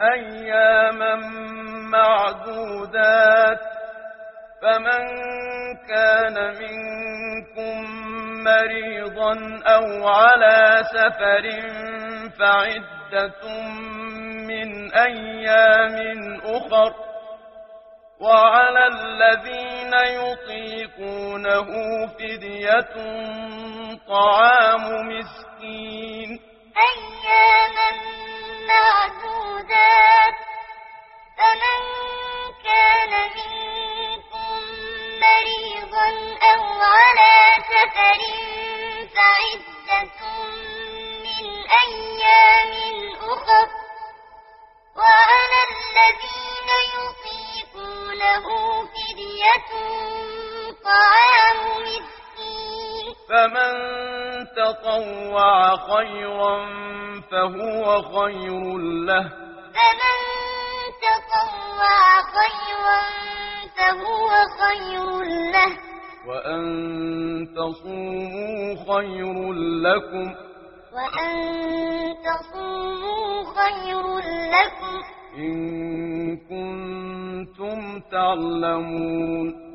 أياما معدودات، فمن كان منكم مريضا أو على سفر فعدة من أيام أخر، وعلى الذين يطيقونه فدية طعام مسكين. أياما معدودات، فمن كان منكم مريضا أو على سفر فعدة من أيام أخر، وعلى الذين يطيقونه فدية طعام مسكين. فمن تطوع خيرا فهو خير له، فمن تطوع خيرا فهو خير له، وأن تصوموا خير لكم، وأن تصوموا خير لكم إن كنتم تعلمون.